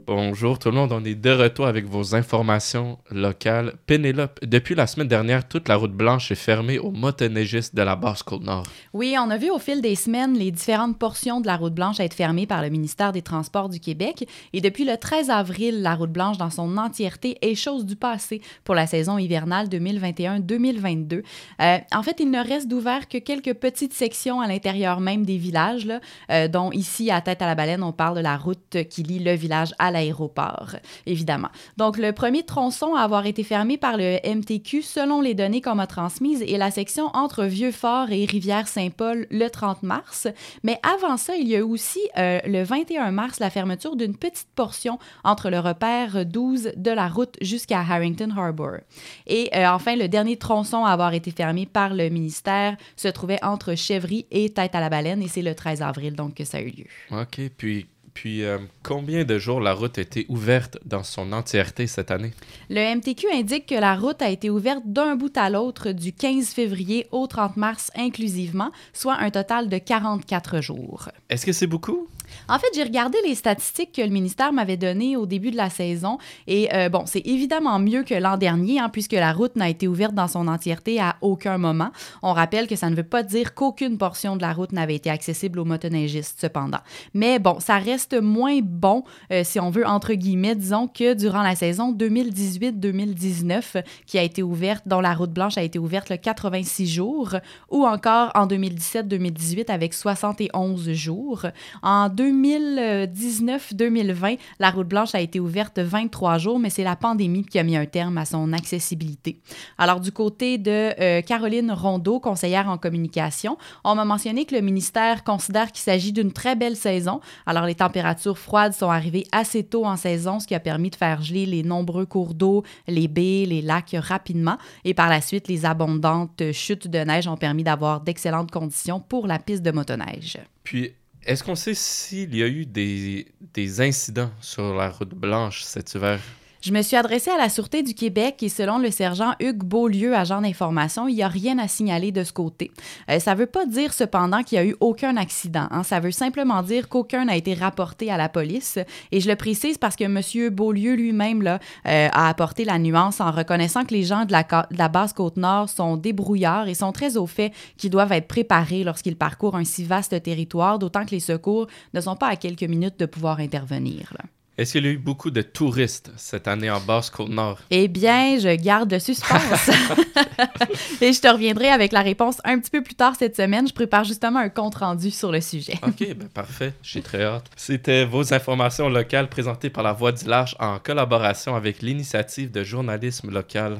Bonjour tout le monde, on est de retour avec vos informations locales. Pénélope, depuis la semaine dernière, toute la route blanche est fermée aux motoneigistes de la Basse-Côte-Nord. Oui, on a vu au fil des semaines les différentes portions de la route blanche être fermées par le ministère des Transports du Québec. Et depuis le 13 avril, la route blanche dans son entièreté est chose du passé pour la saison hivernale 2021-2022. En fait, il ne reste d'ouvert que quelques petites sections à l'intérieur même des villages, dont ici, à Tête-à-la-Baleine, on parle de la route qui lie le village à l'aéroport, évidemment. Donc, le premier tronçon à avoir été fermé par le MTQ, selon les données qu'on m'a transmises, est la section entre Vieux-Fort et Rivière-Saint-Paul le 30 mars. Mais avant ça, il y a aussi le 21 mars la fermeture d'une petite portion entre le repère 12 de la route jusqu'à Harrington Harbour. Et enfin, le dernier tronçon à avoir été fermé par le ministère se trouvait entre Chevry et Tête-à-la-Baleine, et c'est le 13 avril donc que ça a eu lieu. OK, puis combien de jours la route a été ouverte dans son entièreté cette année? Le MTQ indique que la route a été ouverte d'un bout à l'autre du 15 février au 30 mars inclusivement, soit un total de 44 jours. Est-ce que c'est beaucoup? En fait, j'ai regardé les statistiques que le ministère m'avait données au début de la saison et bon, c'est évidemment mieux que l'an dernier puisque la route n'a été ouverte dans son entièreté à aucun moment. On rappelle que ça ne veut pas dire qu'aucune portion de la route n'avait été accessible aux motoneigistes cependant. Mais bon, ça reste moins bon, si on veut, entre guillemets, disons, que durant la saison 2018-2019 qui a été ouverte, dont la route blanche a été ouverte le 86 jours, ou encore en 2017-2018 avec 71 jours. En 2019-2020, la route blanche a été ouverte 23 jours, mais c'est la pandémie qui a mis un terme à son accessibilité. Alors, du côté de Caroline Rondeau, conseillère en communication, on m'a mentionné que le ministère considère qu'il s'agit d'une très belle saison. Alors, les températures froides sont arrivées assez tôt en saison, ce qui a permis de faire geler les nombreux cours d'eau, les baies, les lacs rapidement. Et par la suite, les abondantes chutes de neige ont permis d'avoir d'excellentes conditions pour la piste de motoneige. Puis, est-ce qu'on sait s'il y a eu des incidents sur la route blanche cet hiver? Je me suis adressée à la Sûreté du Québec et selon le sergent Hugues Beaulieu, agent d'information, il n'y a rien à signaler de ce côté. Ça ne veut pas dire cependant qu'il n'y a eu aucun accident. Ça veut simplement dire qu'aucun n'a été rapporté à la police. Et je le précise parce que M. Beaulieu lui-même a apporté la nuance en reconnaissant que les gens de la Basse-Côte-Nord sont débrouillards et sont très au fait qu'ils doivent être préparés lorsqu'ils parcourent un si vaste territoire, d'autant que les secours ne sont pas à quelques minutes de pouvoir intervenir. Est-ce qu'il y a eu beaucoup de touristes cette année en Basse-Côte-Nord? Eh bien, je garde le suspense. Et je te reviendrai avec la réponse un petit peu plus tard cette semaine. Je prépare justement un compte-rendu sur le sujet. OK, ben parfait. J'ai très hâte. C'était vos informations locales présentées par La Voix du Large en collaboration avec l'Initiative de journalisme local.